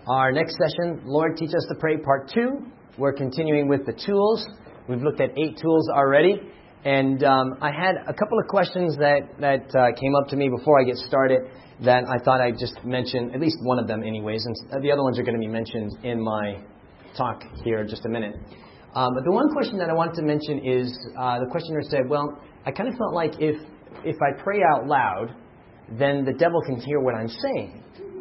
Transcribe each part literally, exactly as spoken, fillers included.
Our next session, Lord, Teach Us to Pray, Part two. We're continuing with the tools. We've looked at eight tools already. And um, I had a couple of questions that, that uh, came up to me before I get started that I thought I'd just mention, at least one of them anyways. And the other ones are going to be mentioned in my talk here in just a minute. Um, but the one question that I wanted to mention is, uh, the questioner said, well, I kind of felt like if if I pray out loud, then the devil can hear what I'm saying.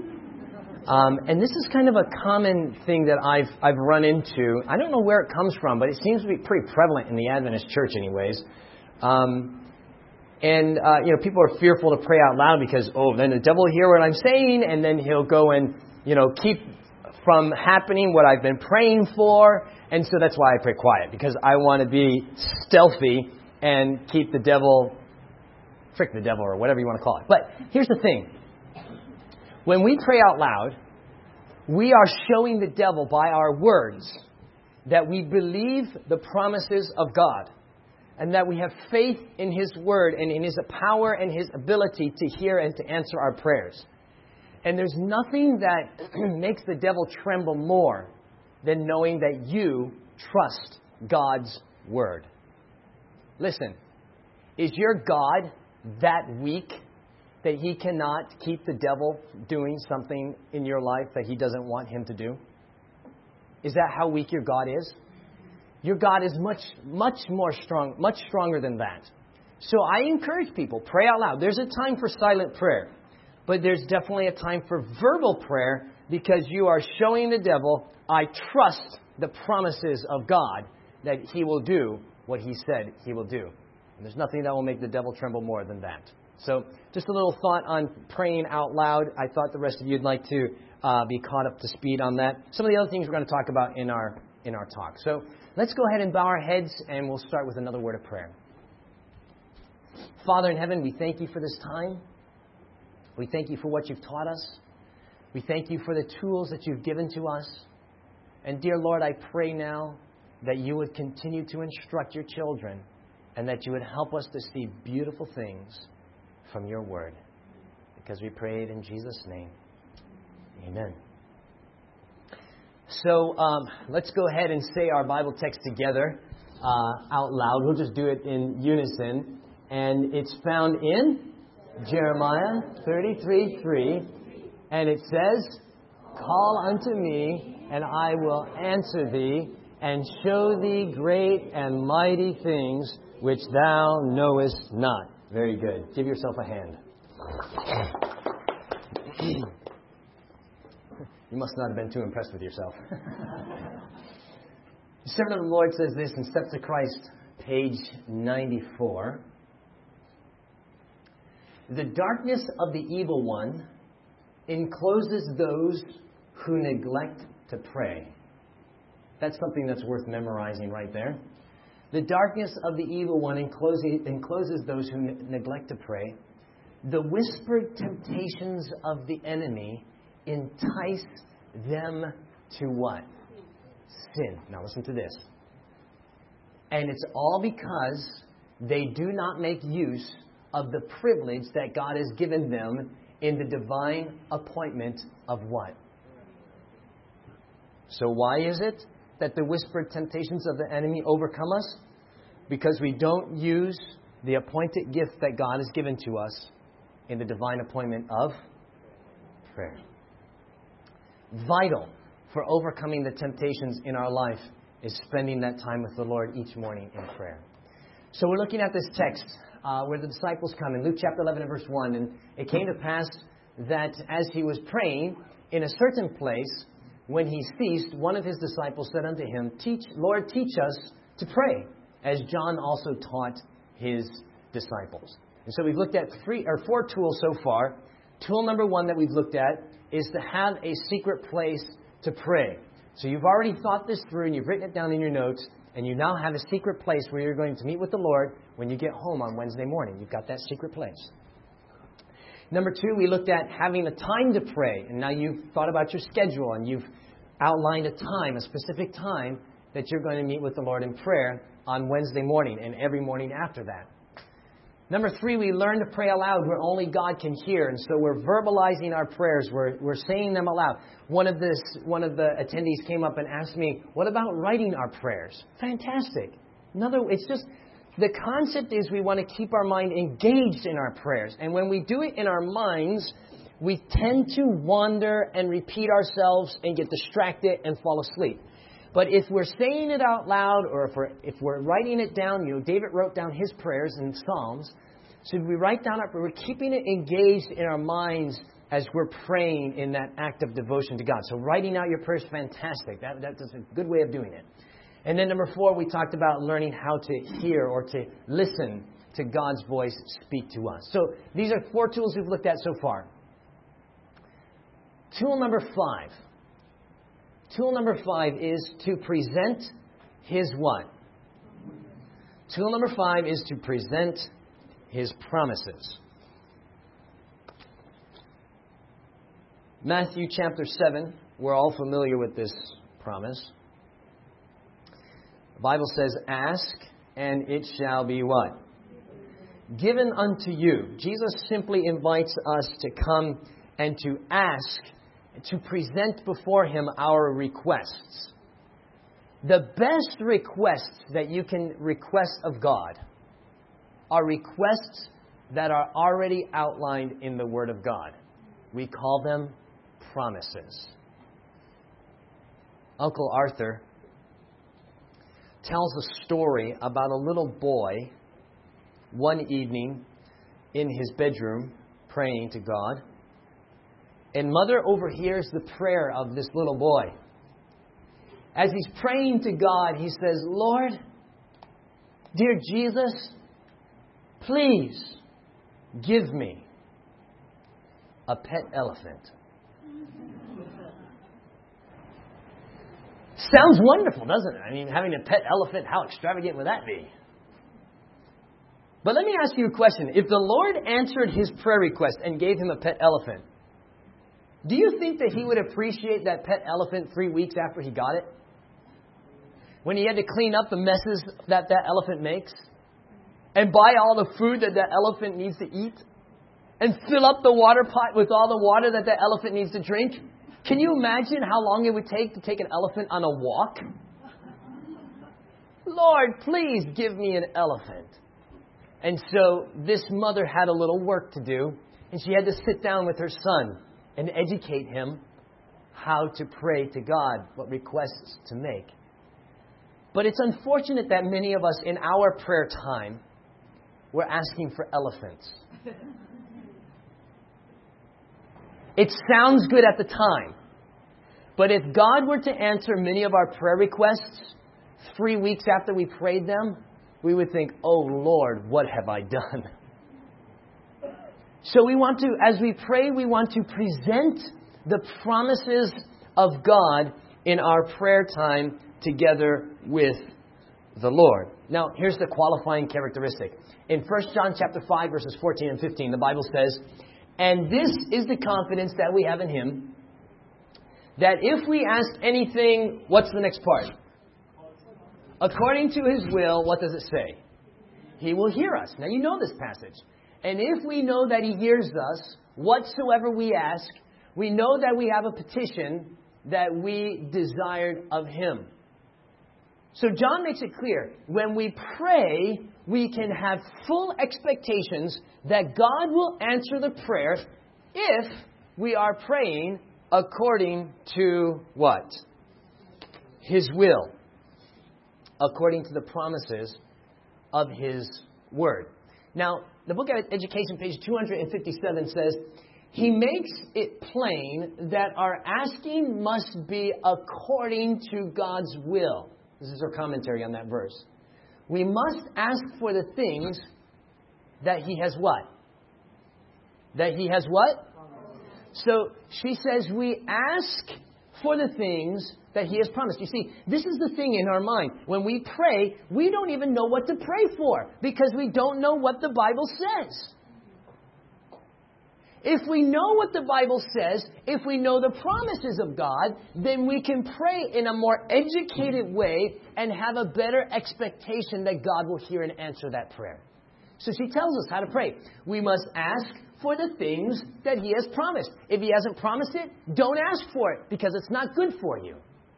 Um, and this is kind of a common thing that I've I've run into. I don't know where it comes from, but it seems to be pretty prevalent in the Adventist church anyways. Um, and, uh, you know, people are fearful to pray out loud because, oh, then the devil will hear what I'm saying, and then he'll go and, you know, keep from happening what I've been praying for. And so that's why I pray quiet, because I want to be stealthy and keep the devil, trick the devil, or whatever you want to call it. But here's the thing. When we pray out loud, we are showing the devil by our words that we believe the promises of God and that we have faith in His Word and in His power and His ability to hear and to answer our prayers. And there's nothing that makes the devil tremble more than knowing that you trust God's Word. Listen, is your God that weak that He cannot keep the devil doing something in your life that He doesn't want him to do? Is that how weak your God is? Your God is much, much more strong, much stronger than that. So I encourage people, pray out loud. There's a time for silent prayer, but there's definitely a time for verbal prayer because you are showing the devil, I trust the promises of God that He will do what He said He will do. And there's nothing that will make the devil tremble more than that. So just a little thought on praying out loud. I thought the rest of you would like to uh, be caught up to speed on that. Some of the other things we're going to talk about in our in our talk. So let's go ahead and bow our heads, and we'll start with another word of prayer. Father in heaven, we thank You for this time. We thank You for what You've taught us. We thank You for the tools that You've given to us. And dear Lord, I pray now that You would continue to instruct Your children and that You would help us to see beautiful things from Your Word. Because we prayed in Jesus' name. Amen. So um, let's go ahead and say our Bible text together uh, out loud. We'll just do it in unison. And it's found in Jeremiah thirty-three three. And it says, call unto me, and I will answer thee, and show thee great and mighty things which thou knowest not. Very good. Give yourself a hand. You must not have been too impressed with yourself. The Servant of the Lord says this in Steps to Christ, page ninety-four. The darkness of the evil one encloses those who neglect to pray. That's something that's worth memorizing right there. The darkness of the evil one encloses, encloses those who ne- neglect to pray. The whispered temptations of the enemy entice them to what? Sin. Now listen to this. And it's all because they do not make use of the privilege that God has given them in the divine appointment of what? So why is it that the whispered temptations of the enemy overcome us? Because we don't use the appointed gift that God has given to us in the divine appointment of prayer. Vital for overcoming the temptations in our life is spending that time with the Lord each morning in prayer. So we're looking at this text uh, where the disciples come in Luke chapter eleven and verse one. And it came to pass that as he was praying in a certain place, when he ceased, one of his disciples said unto him, Teach, Lord, teach us to pray, as John also taught his disciples. And so we've looked at three or four tools so far. Tool number one that we've looked at is to have a secret place to pray. So you've already thought this through and you've written it down in your notes, and you now have a secret place where you're going to meet with the Lord when you get home on Wednesday morning. You've got that secret place. Number two, we looked at having a time to pray. And now you've thought about your schedule and you've outlined a time, a specific time that you're going to meet with the Lord in prayer on Wednesday morning and every morning after that. Number three, we learn to pray aloud where only God can hear. And so we're verbalizing our prayers. We're, we're saying them aloud. One of, this, one of the attendees came up and asked me, what about writing our prayers? Fantastic. Another, it's just, the concept is we want to keep our mind engaged in our prayers. And when we do it in our minds, we tend to wander and repeat ourselves and get distracted and fall asleep. But if we're saying it out loud, or if we're, if we're writing it down, you know, David wrote down his prayers in Psalms. So we write down our prayer. We're keeping it engaged in our minds as we're praying in that act of devotion to God. So writing out your prayers is fantastic. That, that's a good way of doing it. And then number four, we talked about learning how to hear or to listen to God's voice speak to us. So these are four tools we've looked at so far. Tool number five. Tool number five is to present His what? Tool number five is to present His promises. Matthew chapter seven, we're all familiar with this promise. The Bible says, ask and it shall be what? Given unto you. Jesus simply invites us to come and to ask, to present before Him our requests. The best requests that you can request of God are requests that are already outlined in the Word of God. We call them promises. Uncle Arthur tells a story about a little boy one evening in his bedroom praying to God. And Mother overhears the prayer of this little boy. As he's praying to God, he says, Lord, dear Jesus, please give me a pet elephant. Sounds wonderful, doesn't it? I mean, having a pet elephant, how extravagant would that be? But let me ask you a question. If the Lord answered his prayer request and gave him a pet elephant, do you think that he would appreciate that pet elephant three weeks after he got it? When he had to clean up the messes that that elephant makes? And buy all the food that that elephant needs to eat? And fill up the water pot with all the water that the elephant needs to drink? Can you imagine how long it would take to take an elephant on a walk? Lord, please give me an elephant. And so this mother had a little work to do, and she had to sit down with her son and educate him how to pray to God, what requests to make. But it's unfortunate that many of us in our prayer time, we're asking for elephants. It sounds good at the time. But if God were to answer many of our prayer requests three weeks after we prayed them, we would think, oh Lord, what have I done? So we want to, as we pray, we want to present the promises of God in our prayer time together with the Lord. Now, here's the qualifying characteristic. In First John chapter five, verses fourteen and fifteen, the Bible says, and this is the confidence that we have in Him, that if we ask anything, what's the next part? According to His will, what does it say? He will hear us. Now, you know this passage. And if we know that He hears us, whatsoever we ask, we know that we have a petition that we desired of Him. So John makes it clear, when we pray, we can have full expectations that God will answer the prayer if we are praying according to what? His will. According to the promises of His Word. Now, the book of Education, page two fifty-seven says, He makes it plain that our asking must be according to God's will. This is her commentary on that verse. We must ask for the things that He has what? That He has what? So she says we ask for the things that He has promised. You see, this is the thing in our mind. When we pray, we don't even know what to pray for because we don't know what the Bible says. If we know what the Bible says, if we know the promises of God, then we can pray in a more educated way and have a better expectation that God will hear and answer that prayer. So she tells us how to pray. We must ask for the things that He has promised. If He hasn't promised it, don't ask for it because it's not good for you.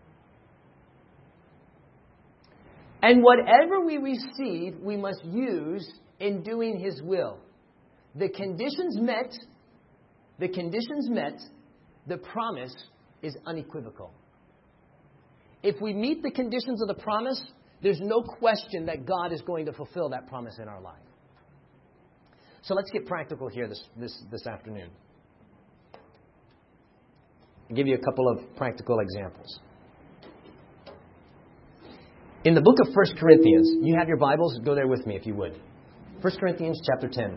And whatever we receive, we must use in doing His will. The conditions met, the conditions met, the promise is unequivocal. If we meet the conditions of the promise, there's no question that God is going to fulfill that promise in our life. So let's get practical here this, this, this afternoon. I'll give you a couple of practical examples. In the book of First Corinthians, you have your Bibles? Go there with me if you would. First Corinthians chapter ten.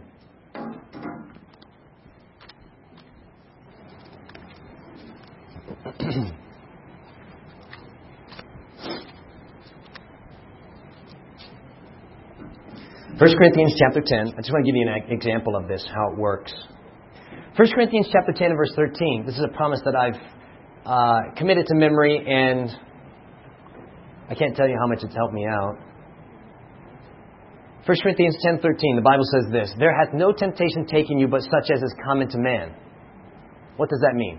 First Corinthians chapter ten. I just want to give you an example of this, how it works. First Corinthians chapter ten and verse thirteen. This is a promise that I've uh, committed to memory, and I can't tell you how much it's helped me out. First Corinthians ten thirteen. The Bible says this: "There hath no temptation taken you but such as is common to man." What does that mean?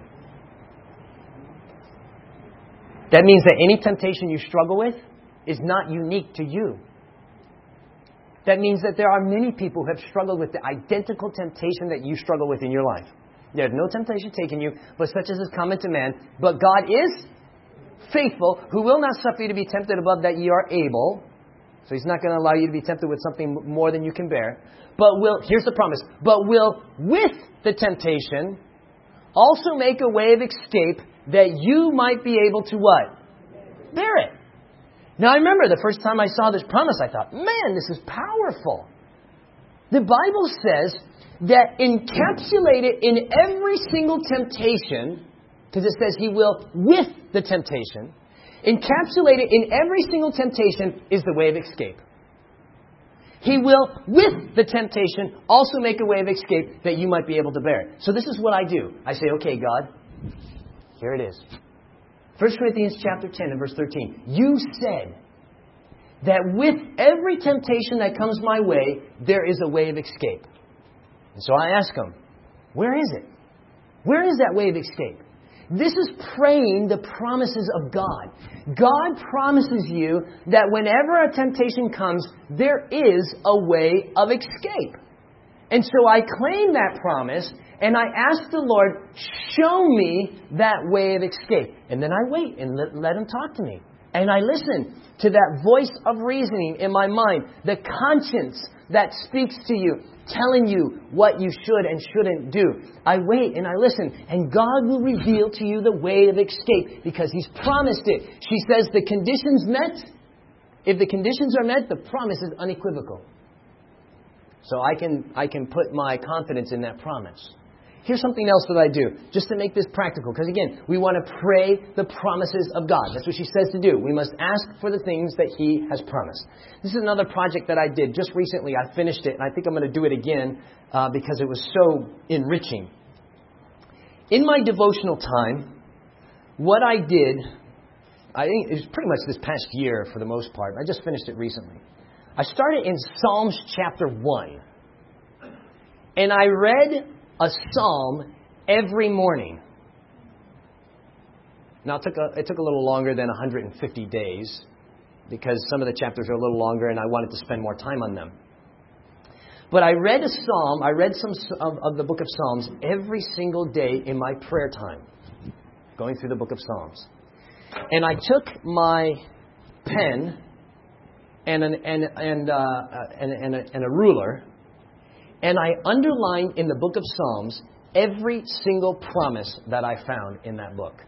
That means that any temptation you struggle with is not unique to you. That means that there are many people who have struggled with the identical temptation that you struggle with in your life. There's no temptation taken you, but such as is common to man. But God is faithful, who will not suffer you to be tempted above that ye are able. So He's not going to allow you to be tempted with something more than you can bear. But will, here's the promise, but will with the temptation also make a way of escape that you might be able to what? Bear it. Now, I remember the first time I saw this promise, I thought, man, this is powerful. The Bible says that encapsulated in every single temptation, because it says He will with the temptation, encapsulated in every single temptation is the way of escape. He will, with the temptation, also make a way of escape that you might be able to bear it. So this is what I do. I say, okay, God, here it is. First Corinthians chapter ten and verse thirteen. You said that with every temptation that comes my way, there is a way of escape. And so I ask Him, where is it? Where is that way of escape? This is praying the promises of God. God promises you that whenever a temptation comes, there is a way of escape. And so I claim that promise, and I ask the Lord, show me that way of escape. And then I wait and let, let Him talk to me. And I listen to that voice of reasoning in my mind, the conscience that speaks to you, telling you what you should and shouldn't do. I wait and I listen, and God will reveal to you the way of escape because He's promised it. She says the conditions met. If the conditions are met, the promise is unequivocal. So I can I can put my confidence in that promise. Here's something else that I do, just to make this practical. Because again, we want to pray the promises of God. That's what she says to do. We must ask for the things that He has promised. This is another project that I did just recently. I finished it, and I think I'm going to do it again uh, because it was so enriching. In my devotional time, what I did, I think it was pretty much this past year for the most part. I just finished it recently. I started in Psalms chapter one. And I read a psalm every morning. Now, it took a, it took a little longer than one hundred fifty days because some of the chapters are a little longer and I wanted to spend more time on them. But I read a psalm, I read some of, of the book of Psalms every single day in my prayer time, going through the book of Psalms. And I took my pen and, an, and, and, uh, and, and, a, and a ruler, and I underlined in the book of Psalms every single promise that I found in that book.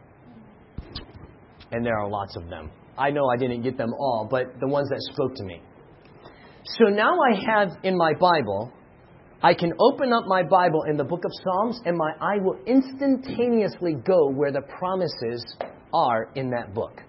And there are lots of them. I know I didn't get them all, but the ones that spoke to me. So now I have in my Bible, I can open up my Bible in the book of Psalms, and my eye will instantaneously go where the promises are in that book.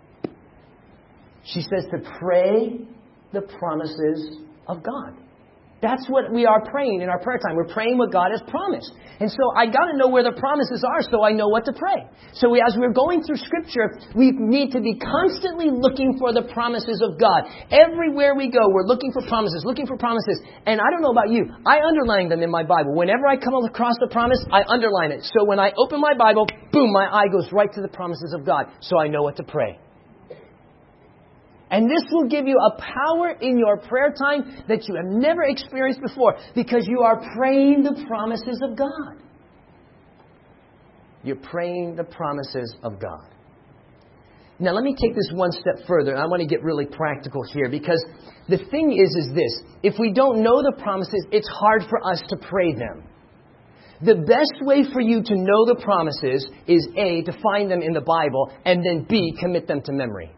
She says to pray the promises of God. That's what we are praying in our prayer time. We're praying what God has promised. And so I got to know where the promises are so I know what to pray. So we, as we're going through Scripture, we need to be constantly looking for the promises of God. Everywhere we go, we're looking for promises, looking for promises. And I don't know about you, I underline them in my Bible. Whenever I come across the promise, I underline it. So when I open my Bible, boom, my eye goes right to the promises of God. So I know what to pray. And this will give you a power in your prayer time that you have never experienced before because you are praying the promises of God. You're praying the promises of God. Now let me take this one step further. I want to get really practical here because the thing is, is this. If we don't know the promises, it's hard for us to pray them. The best way for you to know the promises is A, to find them in the Bible, and then B, commit them to memory.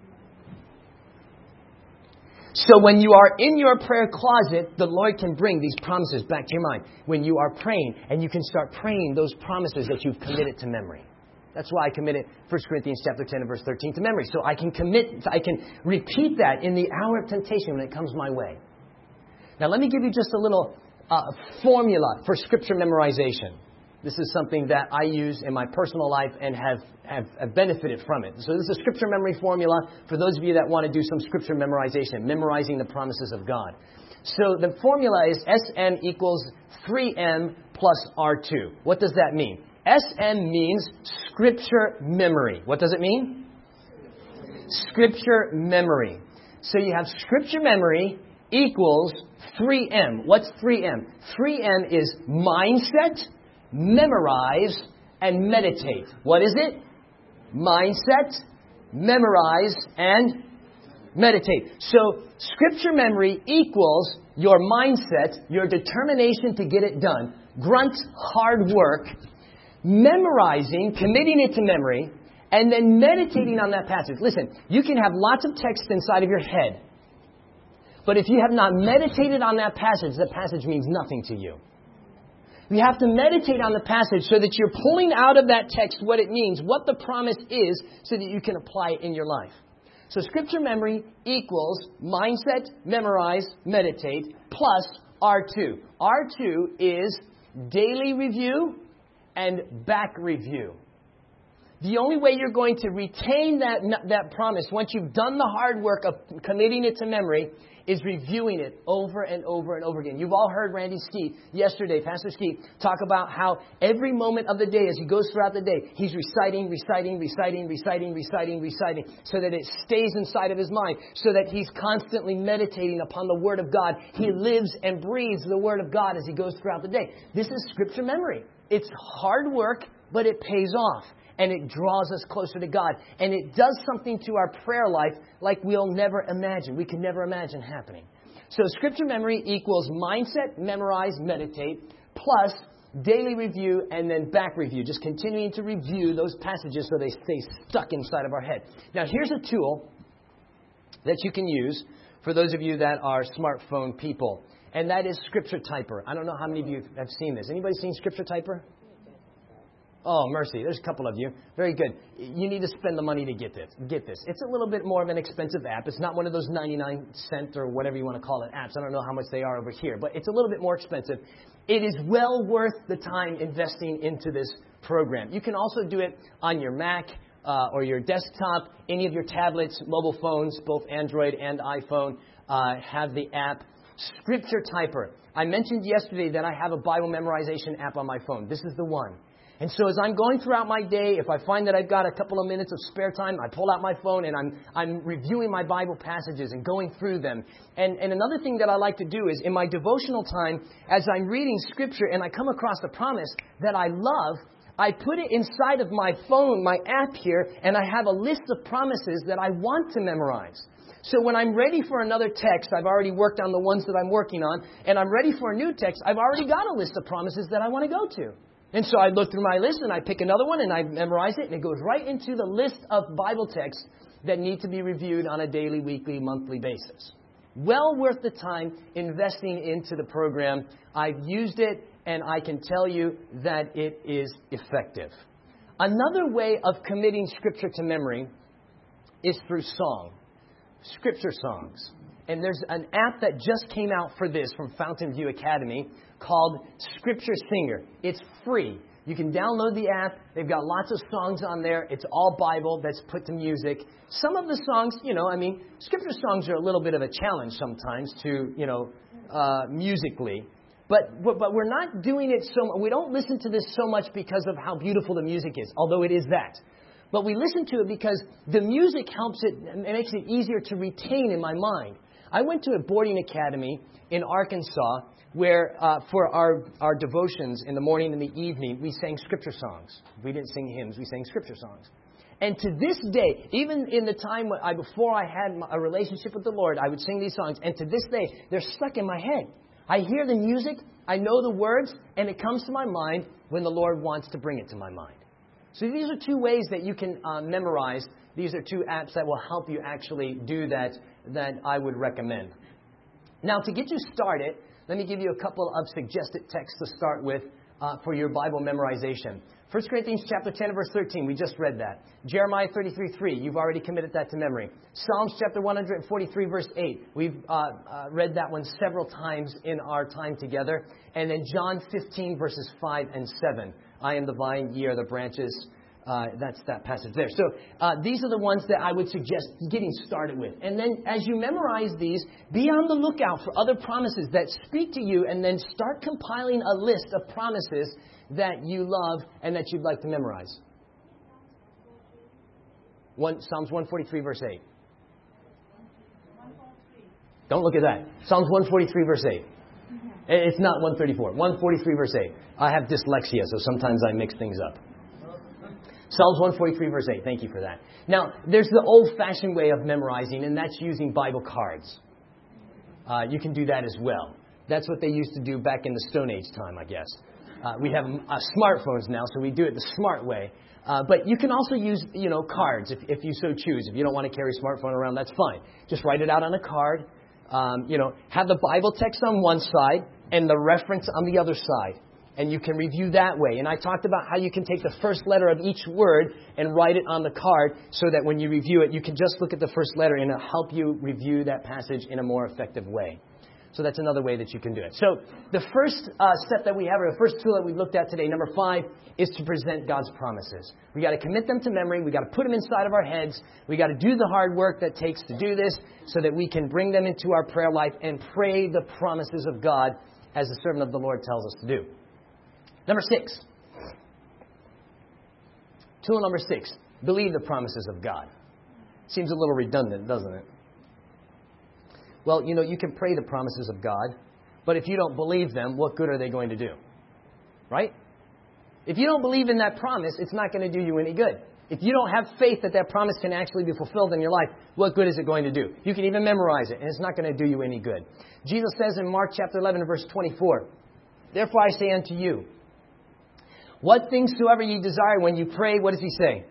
So when you are in your prayer closet, the Lord can bring these promises back to your mind. When you are praying, and you can start praying those promises that you've committed to memory. That's why I committed First Corinthians chapter ten and verse thirteen to memory. So I can commit, I can repeat that in the hour of temptation when it comes my way. Now let me give you just a little uh, formula for Scripture memorization. This is something that I use in my personal life and have, have, have benefited from it. So this is a Scripture memory formula for those of you that want to do some Scripture memorization, memorizing the promises of God. So the formula is S M equals three M plus R two. What does that mean? S M means Scripture memory. What does it mean? Scripture memory. So you have Scripture memory equals three M. What's three M? three M is mindset, memorize, and meditate. What is it? Mindset, memorize, and meditate. So, Scripture memory equals your mindset, your determination to get it done, grunt, hard work, memorizing, committing it to memory, and then meditating on that passage. Listen, you can have lots of text inside of your head, but if you have not meditated on that passage, that passage means nothing to you. You have to meditate on the passage so that you're pulling out of that text what it means, what the promise is, so that you can apply it in your life. So Scripture memory equals mindset, memorize, meditate, plus R two. R two is daily review and back review. The only way you're going to retain that, that promise once you've done the hard work of committing it to memory is reviewing it over and over and over again. You've all heard Randy Skeet yesterday, Pastor Skeet, talk about how every moment of the day, as he goes throughout the day, he's reciting, reciting, reciting, reciting, reciting, reciting, so that it stays inside of his mind, so that he's constantly meditating upon the Word of God. He lives and breathes the Word of God as he goes throughout the day. This is Scripture memory. It's hard work, but it pays off. And it draws us closer to God. And it does something to our prayer life like we'll never imagine. We can never imagine happening. So Scripture memory equals mindset, memorize, meditate, plus daily review and then back review. Just continuing to review those passages so they stay stuck inside of our head. Now here's a tool that you can use for those of you that are smartphone people. And that is Scripture Typer. I don't know how many of you have seen this. Anybody seen Scripture Typer? Oh, mercy. There's a couple of you. Very good. You need to spend the money to get this. Get this. It's a little bit more of an expensive app. It's not one of those ninety-nine cent or whatever you want to call it apps. I don't know how much they are over here, but it's a little bit more expensive. It is well worth the time investing into this program. You can also do it on your Mac uh, or your desktop, any of your tablets, mobile phones, both Android and iPhone, uh, have the app Scripture Typer. I mentioned yesterday that I have a Bible memorization app on my phone. This is the one. And so as I'm going throughout my day, if I find that I've got a couple of minutes of spare time, I pull out my phone and I'm I'm reviewing my Bible passages and going through them. And, and another thing that I like to do is in my devotional time, as I'm reading Scripture and I come across a promise that I love, I put it inside of my phone, my app here, and I have a list of promises that I want to memorize. So when I'm ready for another text, I've already worked on the ones that I'm working on, and I'm ready for a new text, I've already got a list of promises that I want to go to. And so I look through my list and I pick another one and I memorize it and it goes right into the list of Bible texts that need to be reviewed on a daily, weekly, monthly basis. Well worth the time investing into the program. I've used it and I can tell you that it is effective. Another way of committing Scripture to memory is through song. Scripture songs. And there's an app that just came out for this from Fountain View Academy called Scripture Singer. It's free. You can download the app. They've got lots of songs on there. It's all Bible that's put to music. Some of the songs, you know, I mean, Scripture songs are a little bit of a challenge sometimes to, you know, uh, musically. But, but but we're not doing it so, we don't listen to this so much because of how beautiful the music is, although it is that. But we listen to it because the music helps it, it makes it easier to retain in my mind. I went to a boarding academy in Arkansas where uh, for our, our devotions in the morning and the evening, we sang scripture songs. We didn't sing hymns, we sang scripture songs. And to this day, even in the time when I, before I had a relationship with the Lord, I would sing these songs. And to this day, they're stuck in my head. I hear the music, I know the words, and it comes to my mind when the Lord wants to bring it to my mind. So these are two ways that you can uh, memorize. These are two apps that will help you actually do that, that I would recommend. Now, to get you started, let me give you a couple of suggested texts to start with uh, for your Bible memorization. First Corinthians chapter ten, verse thirteen, we just read that. Jeremiah thirty-three, three, you've already committed that to memory. Psalms chapter one forty-three, verse eight, we've uh, uh, read that one several times in our time together. And then John fifteen, verses five and seven. I am the vine, ye are the branches. Uh, that's that passage there. So uh, these are the ones that I would suggest getting started with. And then as you memorize these, be on the lookout for other promises that speak to you, and then start compiling a list of promises that you love and that you'd like to memorize. One, Psalms one forty-three, verse eight. Don't look at that. Psalms one forty-three, verse eight. It's not one thirty-four. one forty-three, verse eight. I have dyslexia, so sometimes I mix things up. Psalms one forty-three, verse eight. Thank you for that. Now, there's the old-fashioned way of memorizing, and that's using Bible cards. Uh, you can do that as well. That's what they used to do back in the Stone Age time, I guess. Uh, we have uh, smartphones now, so we do it the smart way. Uh, but you can also use, you know, cards if, if you so choose. If you don't want to carry a smartphone around, that's fine. Just write it out on a card. Um, you know, have the Bible text on one side and the reference on the other side. And you can review that way. And I talked about how you can take the first letter of each word and write it on the card so that when you review it, you can just look at the first letter and it'll help you review that passage in a more effective way. So that's another way that you can do it. So the first uh, step that we have, or the first tool that we looked at today, number five, is to present God's promises. We got to commit them to memory. We got to put them inside of our heads. We got to do the hard work that takes to do this so that we can bring them into our prayer life and pray the promises of God as the servant of the Lord tells us to do. Number six. Tool number six. Believe the promises of God. Seems a little redundant, doesn't it? Well, you know, you can pray the promises of God, but if you don't believe them, what good are they going to do? Right? If you don't believe in that promise, it's not going to do you any good. If you don't have faith that that promise can actually be fulfilled in your life, what good is it going to do? You can even memorize it, and it's not going to do you any good. Jesus says in Mark chapter eleven, verse twenty-four, therefore I say unto you, what things soever ye desire when you pray, what does he say?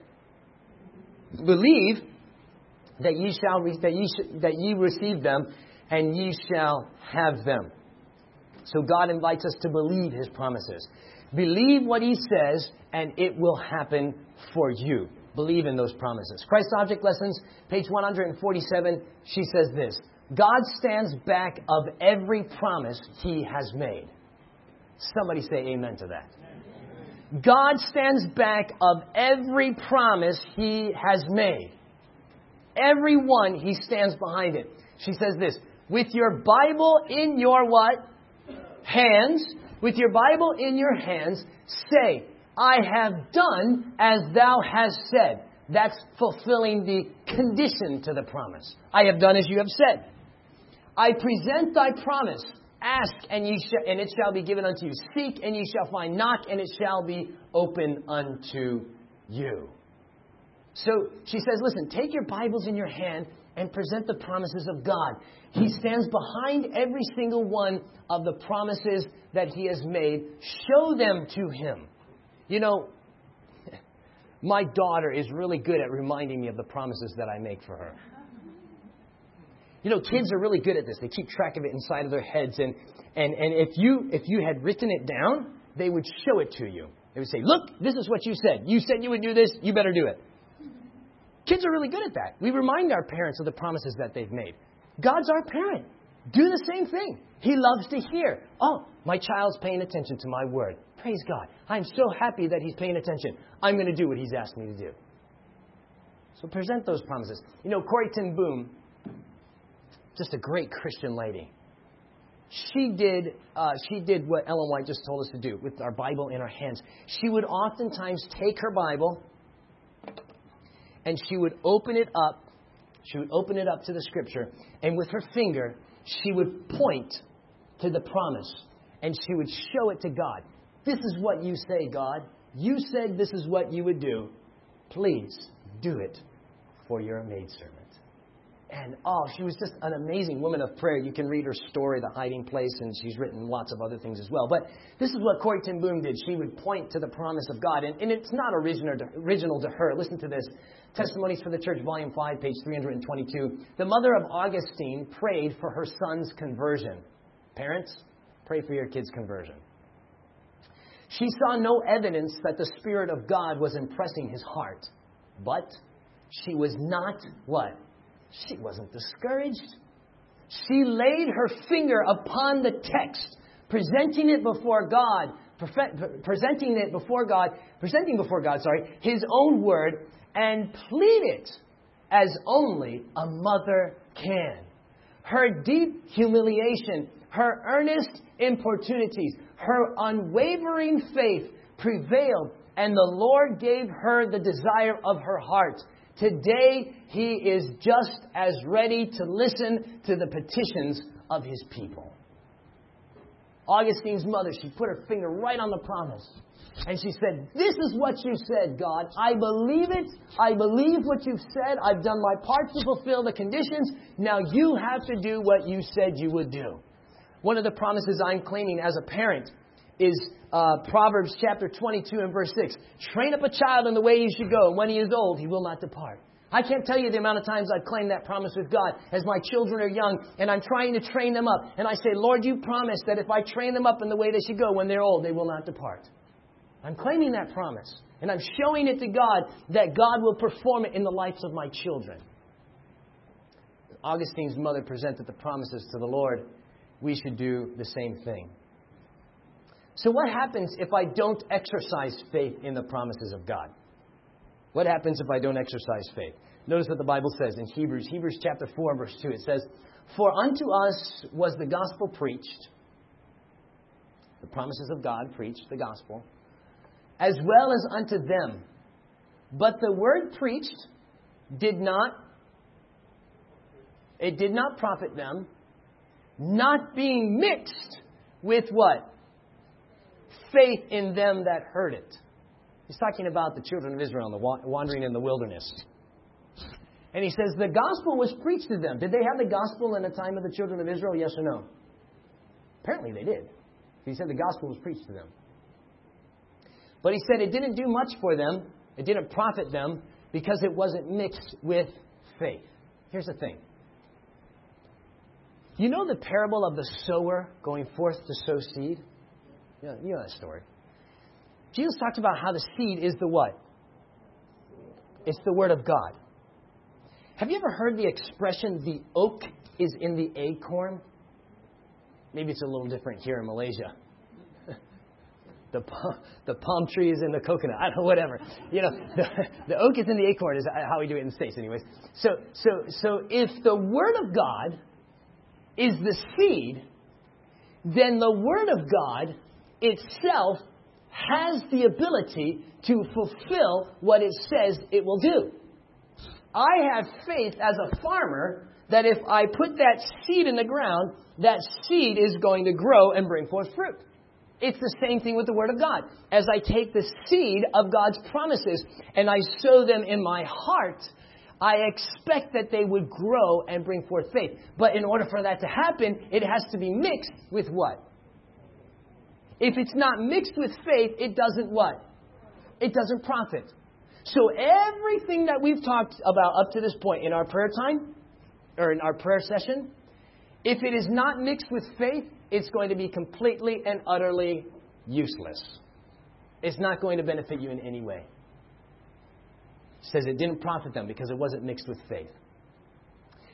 Believe that ye shall re- that ye sh- that ye receive them, and ye shall have them. So God invites us to believe his promises. Believe what he says, and it will happen for you. Believe in those promises. Christ Object Lessons, page one forty-seven, she says this: God stands back of every promise he has made. Somebody say amen to that. God stands back of every promise he has made. Every one, he stands behind it. She says this: with your Bible in your what? Hands. With your Bible in your hands, say, I have done as thou hast said. That's fulfilling the condition to the promise. I have done as you have said. I present thy promise. Ask, and ye shall, and it shall be given unto you. Seek, and ye shall find. Knock, and it shall be open unto you. So she says, listen, take your Bibles in your hand and present the promises of God. He stands behind every single one of the promises that he has made. Show them to him. You know, my daughter is really good at reminding me of the promises that I make for her. You know, kids are really good at this. They keep track of it inside of their heads. And, and, and if you if you had written it down, they would show it to you. They would say, look, this is what you said. You said you would do this. You better do it. Kids are really good at that. We remind our parents of the promises that they've made. God's our parent. Do the same thing. He loves to hear, oh, my child's paying attention to my word. Praise God. I'm so happy that he's paying attention. I'm going to do what he's asked me to do. So present those promises. You know, Corrie ten Boom, just a great Christian lady. She did, uh, she did what Ellen White just told us to do with our Bible in our hands. She would oftentimes take her Bible and she would open it up. She would open it up to the Scripture, and with her finger, she would point to the promise, and she would show it to God. This is what you say, God. You said this is what you would do. Please do it for your maidservant. And, oh, she was just an amazing woman of prayer. You can read her story, The Hiding Place, and she's written lots of other things as well. But this is what Corrie ten Boom did. She would point to the promise of God. And, and it's not original to, original to her. Listen to this. Testimonies for the Church, Volume five, page three hundred twenty-two. The mother of Augustine prayed for her son's conversion. Parents, pray for your kid's conversion. She saw no evidence that the Spirit of God was impressing his heart. But she was not, what? She wasn't discouraged. She laid her finger upon the text, presenting it before God, presenting it before God, presenting before God, sorry, his own word, and pleaded as only a mother can. Her deep humiliation, her earnest importunities, her unwavering faith prevailed, and the Lord gave her the desire of her heart. Today, he is just as ready to listen to the petitions of his people. Augustine's mother, she put her finger right on the promise. And she said, this is what you said, God. I believe it. I believe what you've said. I've done my part to fulfill the conditions. Now you have to do what you said you would do. One of the promises I'm claiming as a parent is uh, Proverbs chapter twenty-two and verse six. Train up a child in the way he should go, and when he is old, he will not depart. I can't tell you the amount of times I've claimed that promise with God as my children are young, and I'm trying to train them up. And I say, Lord, you promised that if I train them up in the way they should go, when they're old, they will not depart. I'm claiming that promise, and I'm showing it to God that God will perform it in the lives of my children. Augustine's mother presented the promises to the Lord. We should do the same thing. So what happens if I don't exercise faith in the promises of God? What happens if I don't exercise faith? Notice what the Bible says in Hebrews, Hebrews chapter four, verse two. It says, for unto us was the gospel preached, the promises of God preached, the gospel, as well as unto them. But the word preached did not, it did not profit them, not being mixed with what? Faith in them that heard it. He's talking about the children of Israel and the wandering in the wilderness. And he says the gospel was preached to them. Did they have the gospel in the time of the children of Israel? Yes or no? Apparently they did. He said the gospel was preached to them. But he said it didn't do much for them. It didn't profit them because it wasn't mixed with faith. Here's the thing. You know the parable of the sower going forth to sow seed? You know, you know that story. Jesus talked about how the seed is the what? It's the Word of God. Have you ever heard the expression, the oak is in the acorn? Maybe it's a little different here in Malaysia. The palm, the palm tree is in the coconut. I don't know, whatever. You know, the, the oak is in the acorn is how we do it in the States anyways. So, so, so if the Word of God is the seed, then the Word of God itself has the ability to fulfill what it says it will do. I have faith as a farmer that if I put that seed in the ground, that seed is going to grow and bring forth fruit. It's the same thing with the Word of God. As I take the seed of God's promises and I sow them in my heart, I expect that they would grow and bring forth faith. But in order for that to happen, it has to be mixed with what? If it's not mixed with faith, it doesn't what? It doesn't profit. So everything that we've talked about up to this point in our prayer time, or in our prayer session, if it is not mixed with faith, it's going to be completely and utterly useless. It's not going to benefit you in any way. It says it didn't profit them because it wasn't mixed with faith.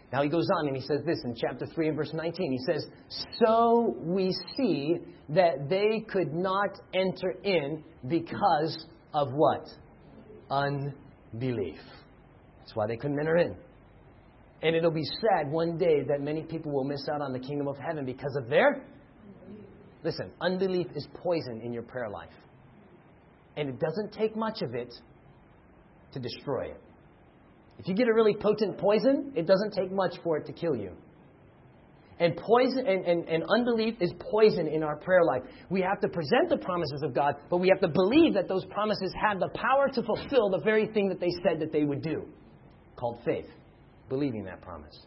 Now he goes on and he says this in chapter three and verse nineteen. He says, so we see that they could not enter in because of what? Unbelief. That's why they couldn't enter in. And it'll be sad one day that many people will miss out on the kingdom of heaven because of their... Listen, unbelief is poison in your prayer life. And it doesn't take much of it to destroy it. If you get a really potent poison, it doesn't take much for it to kill you. And poison and, and, and unbelief is poison in our prayer life. We have to present the promises of God, but we have to believe that those promises have the power to fulfill the very thing that they said that they would do, called faith. Believing that promise.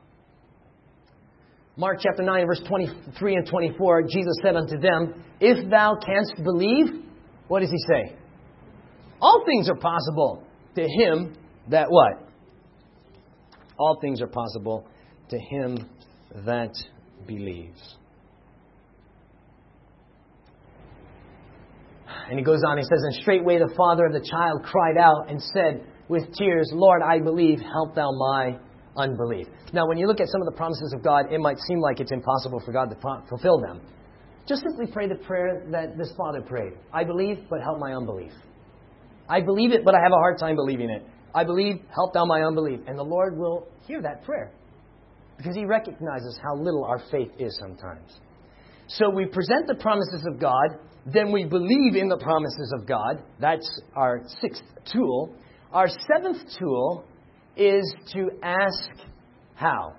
Mark chapter nine, verse twenty-three and twenty-four, Jesus said unto them, if thou canst believe, what does he say? All things are possible to him that what? All things are possible to him that believes. And he goes on, he says, and straightway the father of the child cried out and said with tears, Lord, I believe, help thou my unbelief. Now, when you look at some of the promises of God, it might seem like it's impossible for God to fulfill them. Just simply pray the prayer that this father prayed. I believe, but help my unbelief. I believe it, but I have a hard time believing it. I believe, help thou my unbelief. And the Lord will hear that prayer. Because He recognizes how little our faith is sometimes. So we present the promises of God. Then we believe in the promises of God. That's our sixth tool. Our seventh tool is to ask how?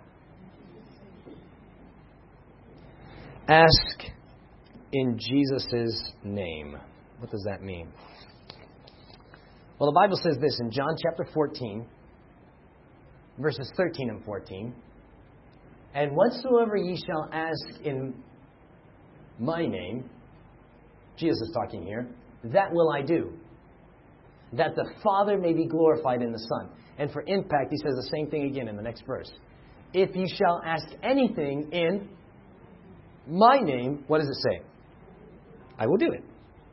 Ask in Jesus' name. What does that mean? Well, the Bible says this in John chapter fourteen, verses thirteen and fourteen. And whatsoever ye shall ask in my name, Jesus is talking here, that will I do, that the Father may be glorified in the Son. And for impact, he says the same thing again in the next verse. If you shall ask anything in my name, what does it say? I will do it.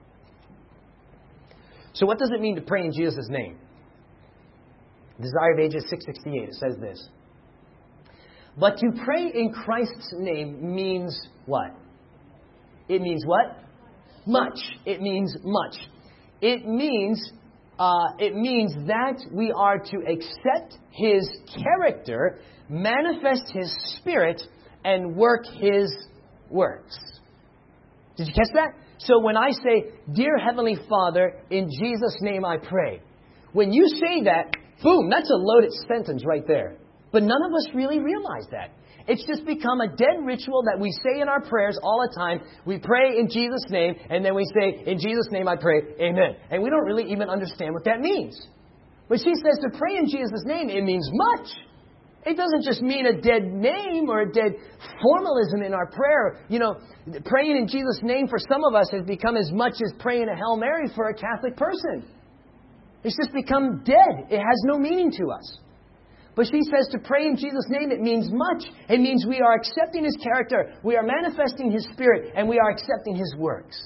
So what does it mean to pray in Jesus' name? Desire of Ages six sixty-eight, it says this. But to pray in Christ's name means what? It means what? Much. It means much. It means, uh, it means that we are to accept His character, manifest His Spirit, and work His works. Did you catch that? So when I say, Dear Heavenly Father, in Jesus' name I pray. When you say that, boom, that's a loaded sentence right there. But none of us really realize that. It's just become a dead ritual that we say in our prayers all the time. We pray in Jesus' name, and then we say, in Jesus' name I pray, amen. And we don't really even understand what that means. But she says to pray in Jesus' name, it means much. It doesn't just mean a dead name or a dead formalism in our prayer. You know, praying in Jesus' name for some of us has become as much as praying a Hail Mary for a Catholic person. It's just become dead. It has no meaning to us. But she says to pray in Jesus' name, it means much. It means we are accepting His character, we are manifesting His Spirit, and we are accepting His works.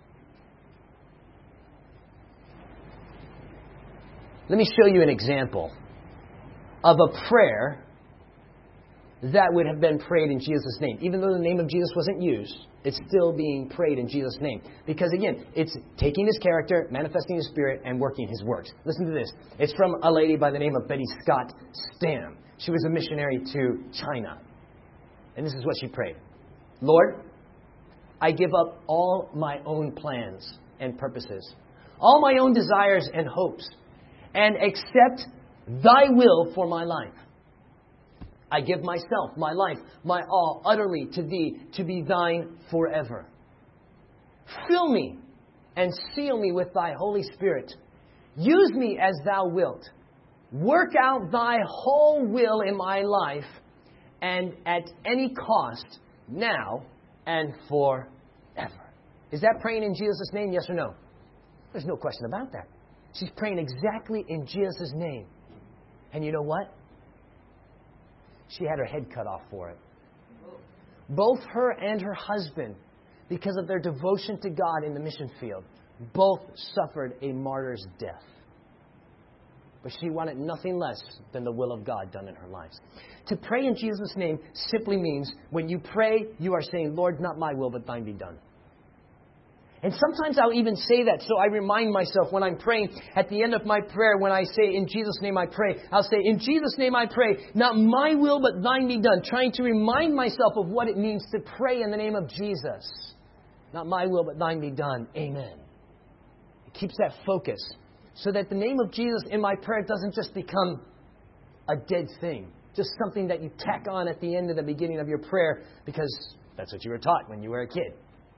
Let me show you an example of a prayer that would have been prayed in Jesus' name. Even though the name of Jesus wasn't used, it's still being prayed in Jesus' name. Because again, it's taking His character, manifesting His Spirit, and working His works. Listen to this. It's from a lady by the name of Betty Scott Stam. She was a missionary to China. And this is what she prayed. Lord, I give up all my own plans and purposes, all my own desires and hopes, and accept Thy will for my life. I give myself, my life, my all, utterly to Thee, to be Thine forever. Fill me and seal me with Thy Holy Spirit. Use me as Thou wilt. Work out Thy whole will in my life, and at any cost, now and forever. Is that praying in Jesus' name, yes or no? There's no question about that. She's praying exactly in Jesus' name. And you know what? She had her head cut off for it. Both her and her husband, because of their devotion to God in the mission field, both suffered a martyr's death. But she wanted nothing less than the will of God done in her life. To pray in Jesus' name simply means when you pray, you are saying, Lord, not my will, but thine be done. And sometimes I'll even say that, so I remind myself when I'm praying, at the end of my prayer, when I say, in Jesus' name I pray, I'll say, in Jesus' name I pray, not my will, but thine be done. Trying to remind myself of what it means to pray in the name of Jesus. Not my will, but thine be done. Amen. It keeps that focus. So that the name of Jesus in my prayer doesn't just become a dead thing. Just something that you tack on at the end of the beginning of your prayer because that's what you were taught when you were a kid.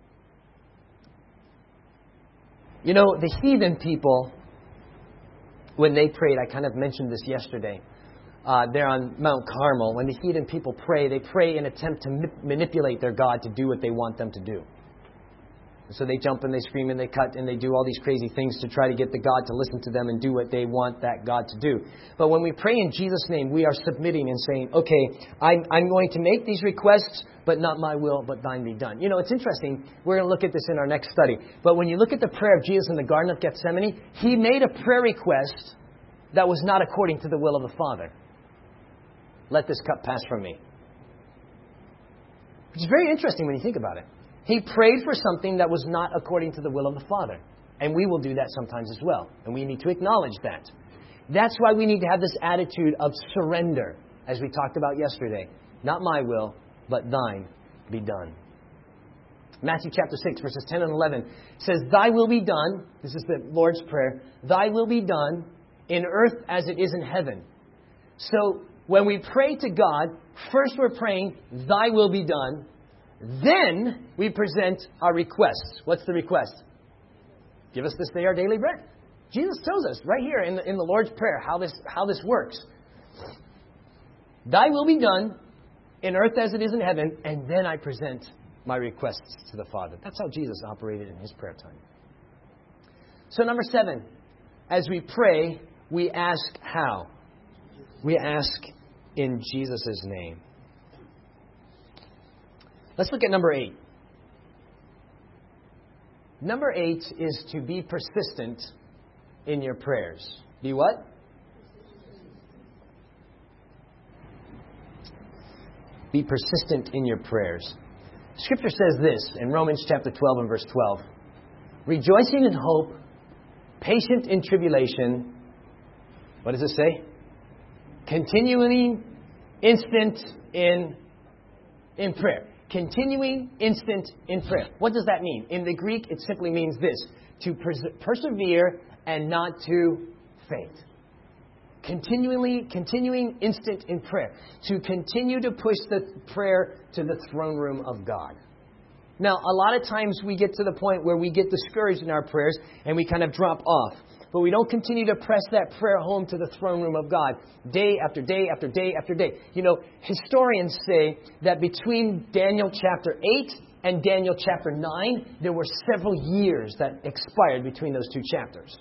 You know, the heathen people, when they prayed, I kind of mentioned this yesterday, uh, they're on Mount Carmel. When the heathen people pray, they pray in an attempt to ma- manipulate their God to do what they want them to do. So they jump and they scream and they cut and they do all these crazy things to try to get the God to listen to them and do what they want that God to do. But when we pray in Jesus' name, we are submitting and saying, okay, I'm, I'm going to make these requests, but not my will, but thine be done. You know, it's interesting. We're going to look at this in our next study. But when you look at the prayer of Jesus in the Garden of Gethsemane, he made a prayer request that was not according to the will of the Father. Let this cup pass from me. Which is very interesting when you think about it. He prayed for something that was not according to the will of the Father. And we will do that sometimes as well. And we need to acknowledge that. That's why we need to have this attitude of surrender, as we talked about yesterday. Not my will, but thine be done. Matthew chapter six, verses ten and eleven says, Thy will be done, this is the Lord's Prayer, Thy will be done in earth as it is in heaven. So when we pray to God, first we're praying, Thy will be done. Then we present our requests. What's the request? Give us this day our daily bread. Jesus tells us right here in the, in the Lord's Prayer how this, how this works. Thy will be done in earth as it is in heaven, and then I present my requests to the Father. That's how Jesus operated in his prayer time. So number seven, as we pray, we ask how? We ask in Jesus' name. Let's look at number eight. Number eight is to be persistent in your prayers. Be what? Be persistent in your prayers. Scripture says this in Romans chapter twelve and verse twelve. Rejoicing in hope, patient in tribulation. What does it say? Continuing instant in, in prayer. Continuing instant in prayer. What does that mean? In the Greek, it simply means this. To pers- persevere and not to faint. Continually, continuing instant in prayer. To continue to push the prayer to the throne room of God. Now, a lot of times we get to the point where we get discouraged in our prayers and we kind of drop off. But we don't continue to press that prayer home to the throne room of God day after day after day after day. You know, historians say that between Daniel chapter eight and Daniel chapter nine, there were several years that expired between those two chapters.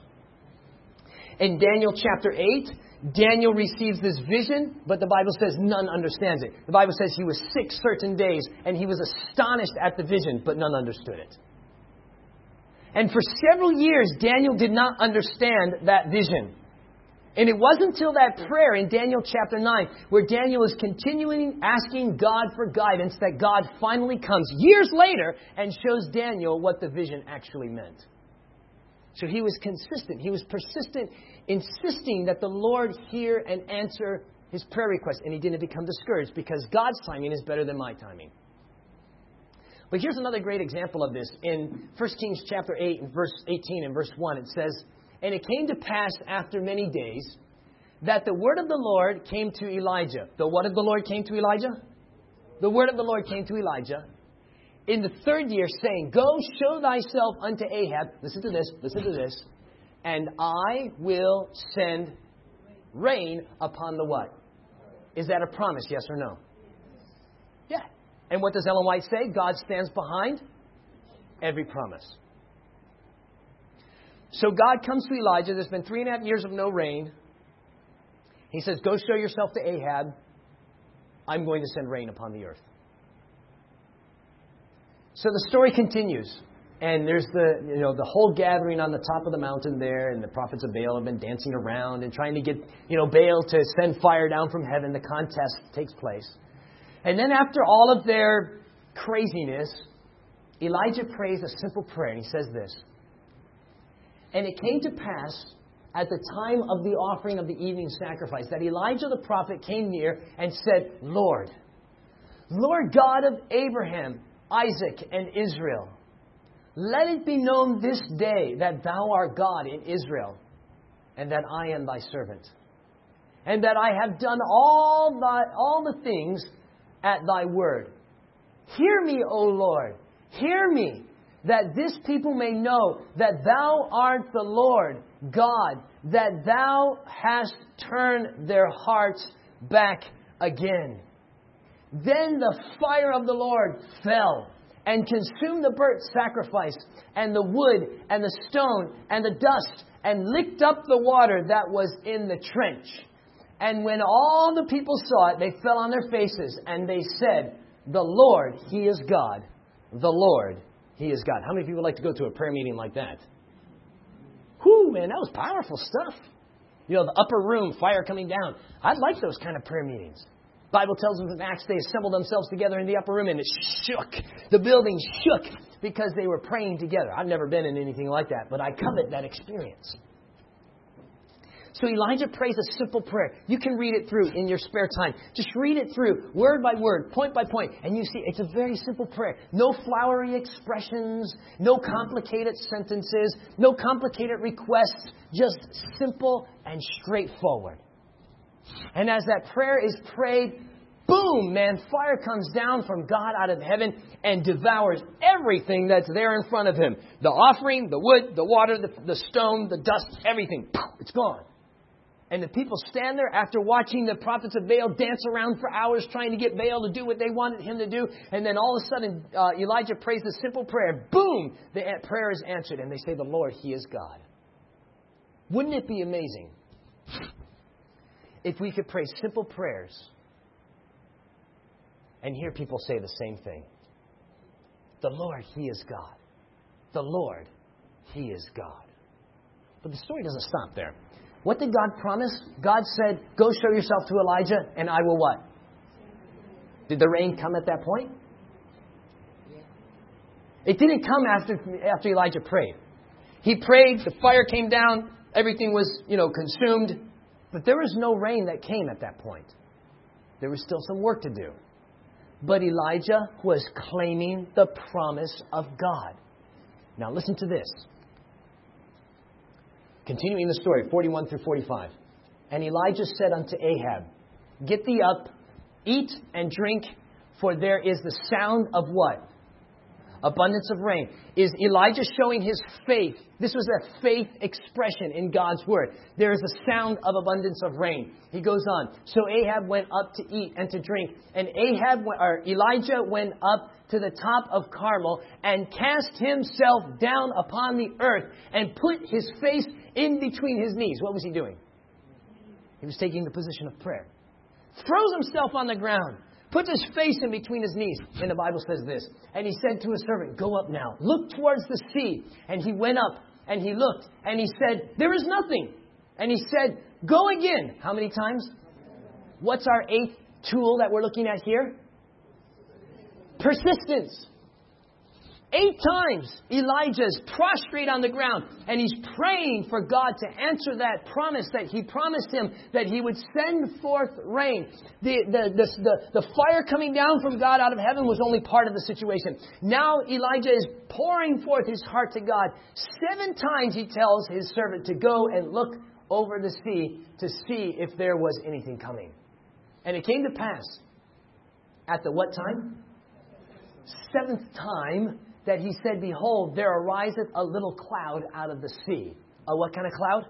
In Daniel chapter eight, Daniel receives this vision, but the Bible says none understands it. The Bible says he was sick certain days, and he was astonished at the vision, but none understood it. And for several years, Daniel did not understand that vision. And it wasn't until that prayer in Daniel chapter nine, where Daniel is continuing asking God for guidance, that God finally comes years later and shows Daniel what the vision actually meant. So he was consistent. He was persistent, insisting that the Lord hear and answer his prayer request. And he didn't become discouraged because God's timing is better than my timing. But here's another great example of this. In First Kings chapter eight, and verse eighteen and verse one, it says, And it came to pass after many days that the word of the Lord came to Elijah. The what of the Lord came to Elijah? The word of the Lord came to Elijah in the third year, saying, Go show thyself unto Ahab. Listen to this, listen to this. And I will send rain upon the what? Is that a promise, yes or no? Yeah. And what does Ellen White say? God stands behind every promise. So God comes to Elijah. There's been three and a half years of no rain. He says, Go show yourself to Ahab. I'm going to send rain upon the earth. So the story continues. And there's the, you know, the whole gathering on the top of the mountain there, and the prophets of Baal have been dancing around and trying to get, you know, Baal to send fire down from heaven. The contest takes place. And then after all of their craziness, Elijah prays a simple prayer, and he says this. And it came to pass at the time of the offering of the evening sacrifice that Elijah the prophet came near and said, Lord, Lord God of Abraham, Isaac, and Israel, let it be known this day that thou art God in Israel, and that I am thy servant, and that I have done all thy, all the things at thy word. Hear me, O Lord, hear me, that this people may know that thou art the Lord God, that thou hast turned their hearts back again. Then the fire of the Lord fell and consumed the burnt sacrifice and the wood and the stone and the dust and licked up the water that was in the trench. And when all the people saw it, they fell on their faces and they said, the Lord, He is God. The Lord, He is God. How many people like to go to a prayer meeting like that? Whew, man, that was powerful stuff. You know, the upper room, fire coming down. I'd like those kind of prayer meetings. The Bible tells us in Acts they assembled themselves together in the upper room and it shook. The building shook because they were praying together. I've never been in anything like that, but I covet that experience. So Elijah prays a simple prayer. You can read it through in your spare time. Just read it through, word by word, point by point. And you see, it's a very simple prayer. No flowery expressions, no complicated sentences, no complicated requests. Just simple and straightforward. And as that prayer is prayed, boom, man, fire comes down from God out of heaven and devours everything that's there in front of him. The offering, the wood, the water, the, the stone, the dust, everything. It's gone. And the people stand there after watching the prophets of Baal dance around for hours trying to get Baal to do what they wanted him to do. And then all of a sudden, uh, Elijah prays the simple prayer. Boom! The prayer is answered. And they say, the Lord, He is God. Wouldn't it be amazing if we could pray simple prayers and hear people say the same thing? The Lord, He is God. The Lord, He is God. But the story doesn't stop there. What did God promise? God said, go show yourself to Elijah and I will what? Did the rain come at that point? It didn't come after, after Elijah prayed. He prayed, the fire came down, everything was, you know, consumed. But there was no rain that came at that point. There was still some work to do. But Elijah was claiming the promise of God. Now listen to this. Continuing the story, forty-one through forty-five. And Elijah said unto Ahab, get thee up, eat and drink, for there is the sound of what? Abundance of rain. Is Elijah showing his faith? This was a faith expression in God's word. There is a sound of abundance of rain. He goes on. So Ahab went up to eat and to drink. And Ahab, or Elijah went up to the top of Carmel and cast himself down upon the earth and put his face in between his knees. What was he doing? He was taking the position of prayer. Throws himself on the ground. Puts his face in between his knees. And the Bible says this. And he said to his servant, go up now. Look towards the sea. And he went up and he looked. And he said, there is nothing. And he said, go again. How many times? What's our eighth tool that we're looking at here? Persistence. Eight times Elijah is prostrate on the ground and he's praying for God to answer that promise that He promised him that He would send forth rain. The, the, the, the, the fire coming down from God out of heaven was only part of the situation. Now Elijah is pouring forth his heart to God. Seven times he tells his servant to go and look over the sea to see if there was anything coming. And it came to pass at the what time? Seventh time that he said, behold, there ariseth a little cloud out of the sea. A what kind of cloud?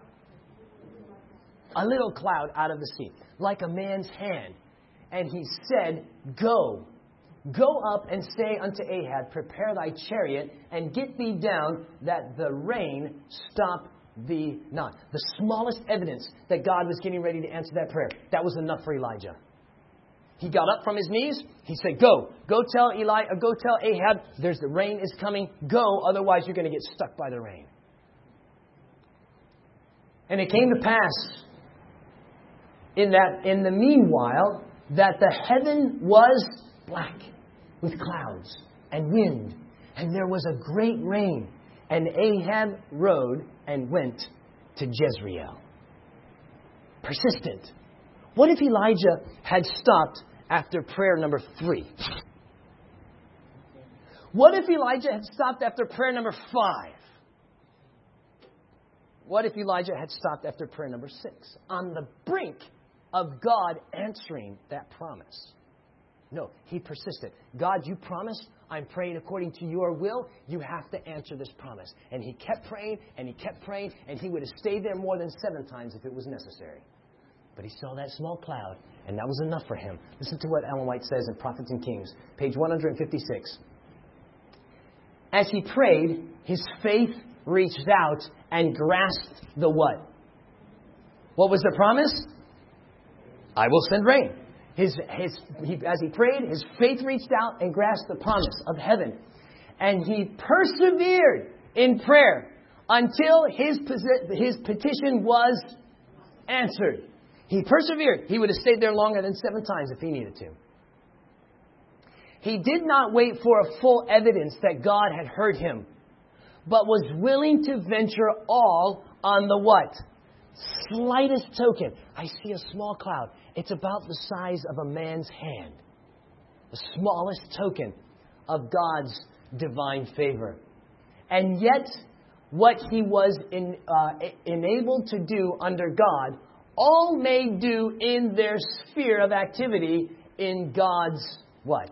A little cloud out of the sea, like a man's hand. And he said, go, go up and say unto Ahab, prepare thy chariot and get thee down, that the rain stop thee not. The smallest evidence that God was getting ready to answer that prayer. That was enough for Elijah. He got up from his knees. He said, go. Go tell Eli, uh, go tell Ahab, there's the rain is coming. Go, otherwise you're going to get stuck by the rain. And it came to pass in that, in the meanwhile, that the heaven was black with clouds and wind, and there was a great rain. And Ahab rode and went to Jezreel. Persistent. What if Elijah had stopped after prayer number three? What if Elijah had stopped after prayer number five? What if Elijah had stopped after prayer number six? On the brink of God answering that promise. No, he persisted. God, you promised. I'm praying according to your will. You have to answer this promise. And he kept praying, and he kept praying, and he would have stayed there more than seven times if it was necessary. But he saw that small cloud, and that was enough for him. Listen to what Ellen White says in Prophets and Kings, page one fifty-six. As he prayed, his faith reached out and grasped the what? What was the promise? I will send rain. His, his, he, as he prayed, his faith reached out and grasped the promise of heaven. And he persevered in prayer until his, his petition was answered. He persevered. He would have stayed there longer than seven times if he needed to. He did not wait for a full evidence that God had heard him, but was willing to venture all on the what? Slightest token. I see a small cloud. It's about the size of a man's hand. The smallest token of God's divine favor. And yet, what he was in, uh, enabled to do under God, all may do in their sphere of activity in God's what?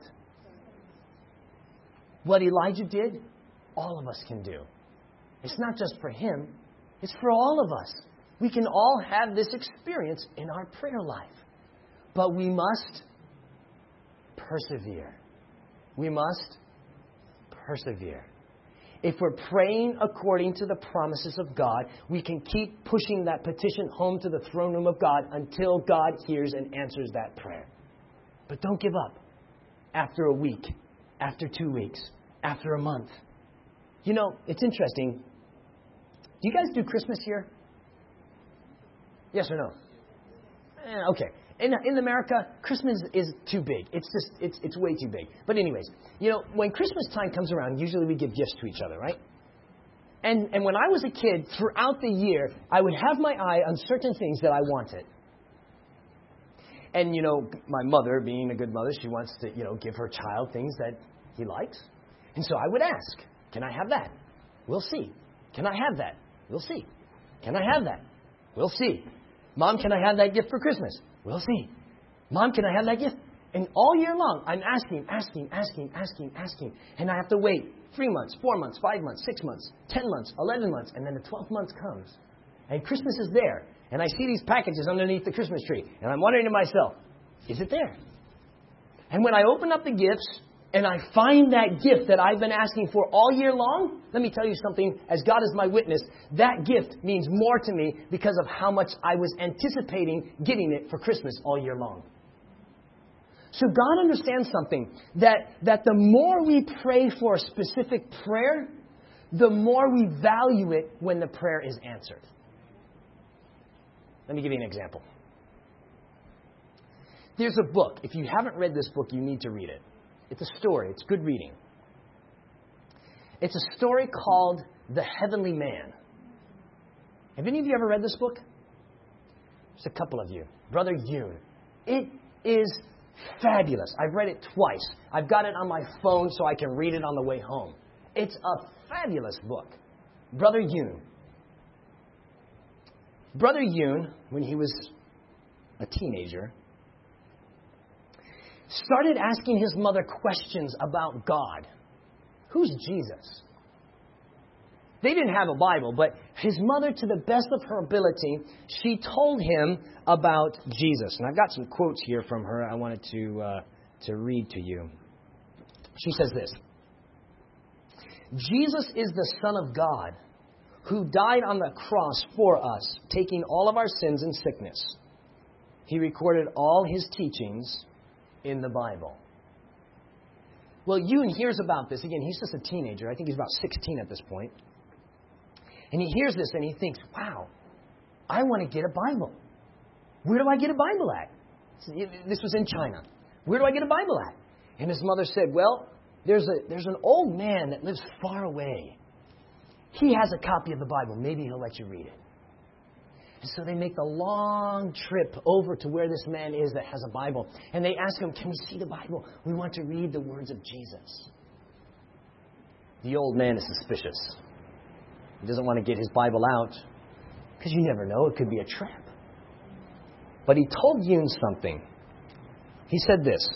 What Elijah did, all of us can do. It's not just for him. It's for all of us. We can all have this experience in our prayer life. But we must persevere. We must persevere. If we're praying according to the promises of God, we can keep pushing that petition home to the throne room of God until God hears and answers that prayer. But don't give up after a week, after two weeks, after a month. You know, it's interesting. Do you guys do Christmas here? Yes or no? Eh, okay. In, in America, Christmas is too big. It's just, it's it's way too big. But anyways, you know, when Christmas time comes around, usually we give gifts to each other, right? And and when I was a kid, throughout the year, I would have my eye on certain things that I wanted. And, you know, my mother, being a good mother, she wants to, you know, give her child things that he likes. And so I would ask, can I have that? We'll see. Can I have that? We'll see. Can I have that? We'll see. Mom, can I have that gift for Christmas? We'll see. Mom, can I have that gift? And all year long, I'm asking, asking, asking, asking, asking. And I have to wait three months, four months, five months, six months, ten months, eleven months. And then the twelfth month comes. And Christmas is there. And I see these packages underneath the Christmas tree. And I'm wondering to myself, is it there? And when I open up the gifts and I find that gift that I've been asking for all year long, let me tell you something, as God is my witness, that gift means more to me because of how much I was anticipating getting it for Christmas all year long. So God understands something, that, that the more we pray for a specific prayer, the more we value it when the prayer is answered. Let me give you an example. There's a book. If you haven't read this book, you need to read it. It's a story. It's good reading. It's a story called The Heavenly Man. Have any of you ever read this book? There's a couple of you. Brother Yoon. It is fabulous. I've read it twice. I've got it on my phone so I can read it on the way home. It's a fabulous book. Brother Yoon. Brother Yoon, when he was a teenager, started asking his mother questions about God. Who's Jesus? They didn't have a Bible, but his mother, to the best of her ability, she told him about Jesus. And I've got some quotes here from her I wanted to, uh, to read to you. She says this: Jesus is the Son of God who died on the cross for us, taking all of our sins and sickness. He recorded all his teachings in the Bible. Well, Yoon hears about this. Again, he's just a teenager. I think he's about sixteen at this point. And he hears this and he thinks, wow, I want to get a Bible. Where do I get a Bible at? This was in China. Where do I get a Bible at? And his mother said, well, there's a there's an old man that lives far away. He has a copy of the Bible. Maybe he'll let you read it. And so they make the long trip over to where this man is that has a Bible. And they ask him, can we see the Bible? We want to read the words of Jesus. The old man is suspicious. He doesn't want to get his Bible out because you never know. It could be a trap. But he told Yoon something. He said this.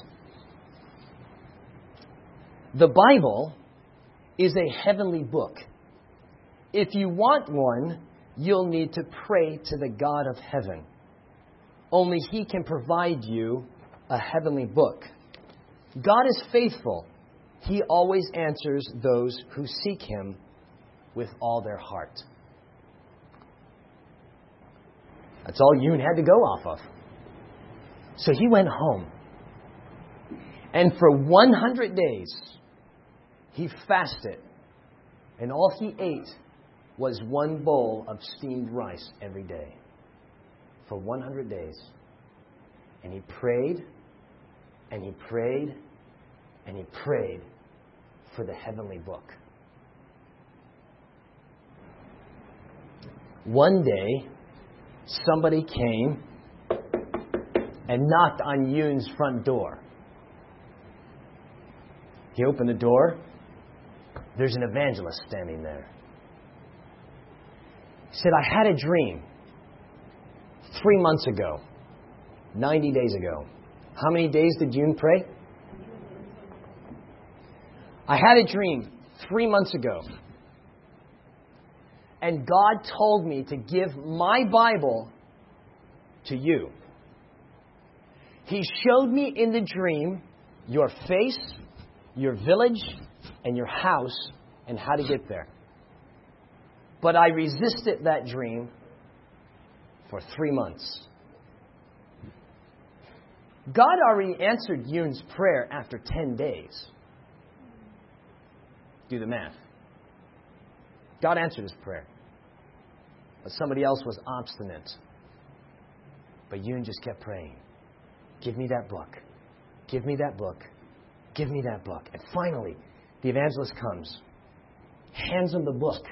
The Bible is a heavenly book. If you want one, you'll need to pray to the God of heaven. Only He can provide you a heavenly book. God is faithful. He always answers those who seek Him with all their heart. That's all Yoon had to go off of. So he went home. And for one hundred days, he fasted. And all he ate was one bowl of steamed rice every day. For one hundred days. And he prayed, and he prayed, and he prayed for the heavenly book. One day, somebody came and knocked on Yoon's front door. He opened the door. There's an evangelist standing there. He said, I had a dream three months ago, ninety days ago. How many days did Yoon pray? I had a dream three months ago. And God told me to give my Bible to you. He showed me in the dream your face, your village, and your house, and how to get there. But I resisted that dream for three months. God already answered Yoon's prayer after ten days. Do the math. God answered his prayer. But somebody else was obstinate. But Yoon just kept praying. Give me that book. Give me that book. Give me that book. And finally, the evangelist comes, hands him the book,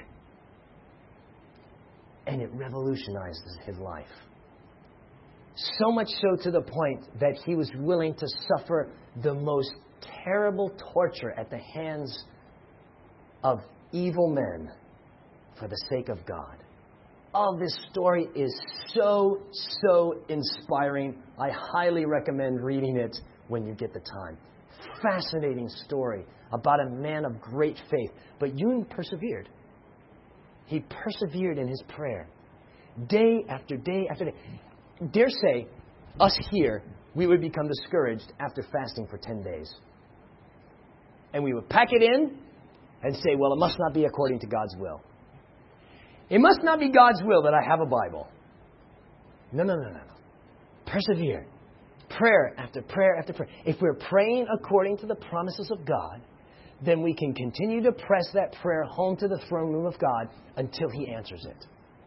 and it revolutionizes his life. So much so to the point that he was willing to suffer the most terrible torture at the hands of evil men for the sake of God. Oh, this story is so, so inspiring. I highly recommend reading it when you get the time. Fascinating story about a man of great faith. But Yoon persevered. He persevered in his prayer. Day after day after day. Dare say, us here, we would become discouraged after fasting for ten days. And we would pack it in and say, well, it must not be according to God's will. It must not be God's will that I have a Bible. No, no, no, no, no. Persevere. Prayer after prayer after prayer. If we're praying according to the promises of God, then we can continue to press that prayer home to the throne room of God until He answers it.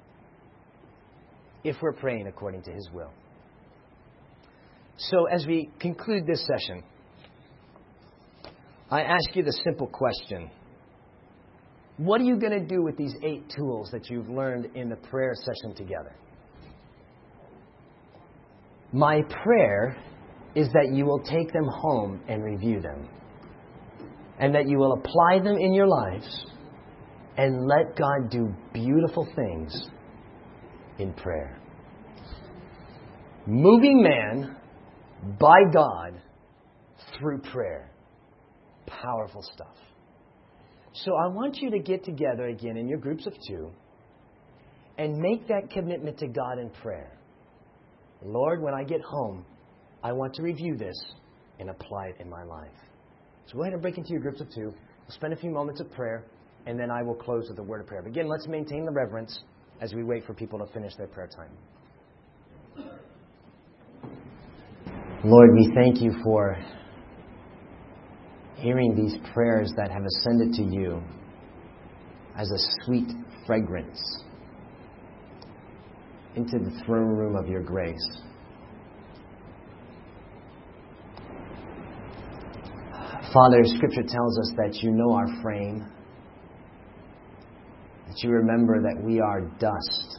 If we're praying according to His will. So as we conclude this session, I ask you the simple question. What are you going to do with these eight tools that you've learned in the prayer session together? My prayer is that you will take them home and review them. And that you will apply them in your lives and let God do beautiful things in prayer. Moving man by God through prayer. Powerful stuff. So I want you to get together again in your groups of two and make that commitment to God in prayer. Lord, when I get home, I want to review this and apply it in my life. So go ahead and break into your groups of two. We'll spend a few moments of prayer, and then I will close with a word of prayer. But again, let's maintain the reverence as we wait for people to finish their prayer time. Lord, we thank you for hearing these prayers that have ascended to you as a sweet fragrance into the throne room of your grace. Father, Scripture tells us that you know our frame, that you remember that we are dust.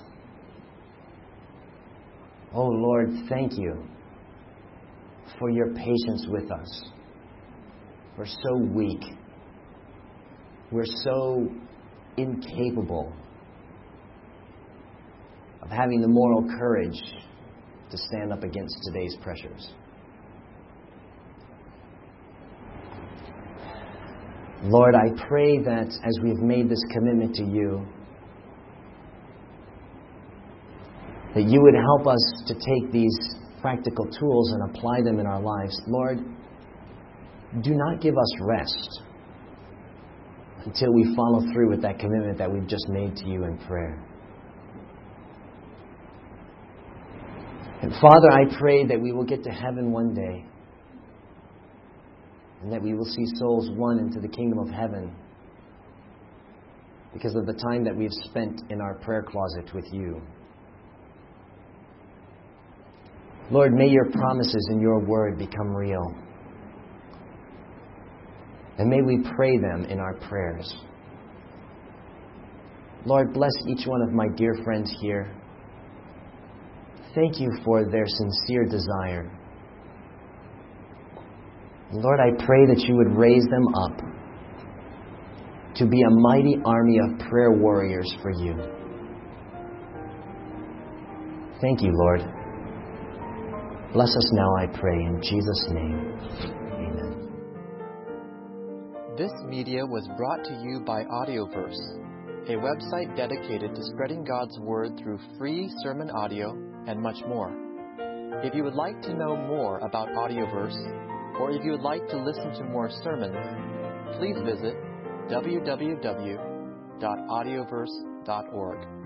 Oh Lord, thank you for your patience with us. We're so weak. We're so incapable of having the moral courage to stand up against today's pressures. Lord, I pray that as we've made this commitment to you, that you would help us to take these practical tools and apply them in our lives. Lord, do not give us rest until we follow through with that commitment that we've just made to you in prayer. And Father, I pray that we will get to heaven one day and that we will see souls won into the kingdom of heaven because of the time that we've spent in our prayer closet with you. Lord, may your promises in your word become real. And may we pray them in our prayers. Lord, bless each one of my dear friends here. Thank you for their sincere desire. Lord, I pray that you would raise them up to be a mighty army of prayer warriors for you. Thank you, Lord. Bless us now, I pray, in Jesus' name. Amen. This media was brought to you by Audioverse, a website dedicated to spreading God's Word through free sermon audio and much more. If you would like to know more about Audioverse, or if you would like to listen to more sermons, please visit w w w dot audioverse dot org.